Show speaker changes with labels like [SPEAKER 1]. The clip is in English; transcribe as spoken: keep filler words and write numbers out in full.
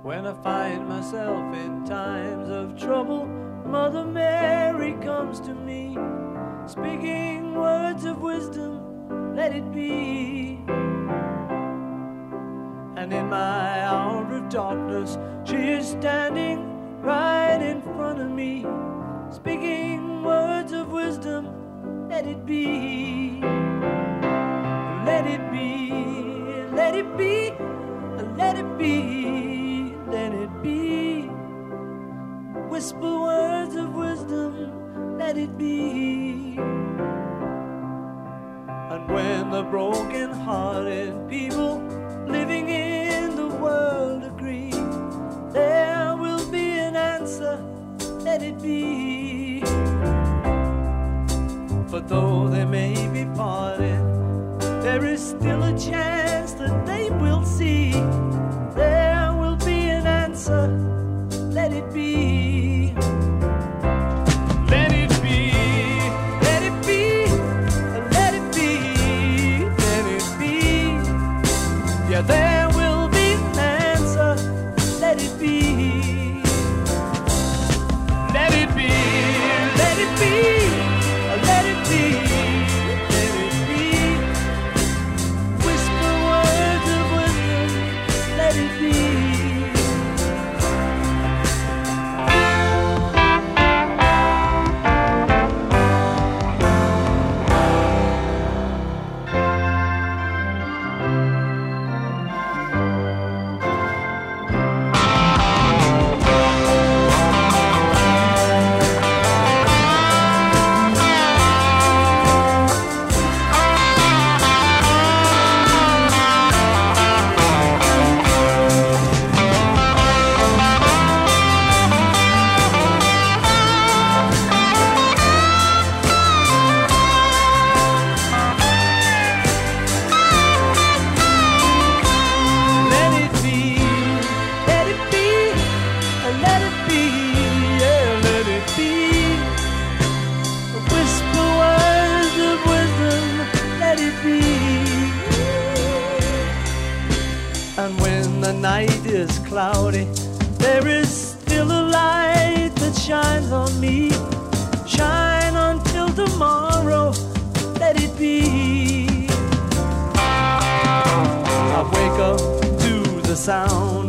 [SPEAKER 1] When I find myself in times of trouble, Mother Mary comes to me, speaking words of wisdom, let it be. And in my hour of darkness, she is standing right in front of me, speaking words of wisdom, let it be. Let it be, let it be, let it be, let it be. Whisper words of wisdom, let it be. And when the broken-hearted people living in the world agree, there will be an answer, let it be. For though they may be parted, there is still a chance that they will see. There will be an answer, let it be. Let it be, let it be, let it be, let it be. Yeah, there will be an answer, let it be. Let it be, let it be, let it be. Cloudy, there is still a light that shines on me. Shine until tomorrow, let it be. I wake up to the sound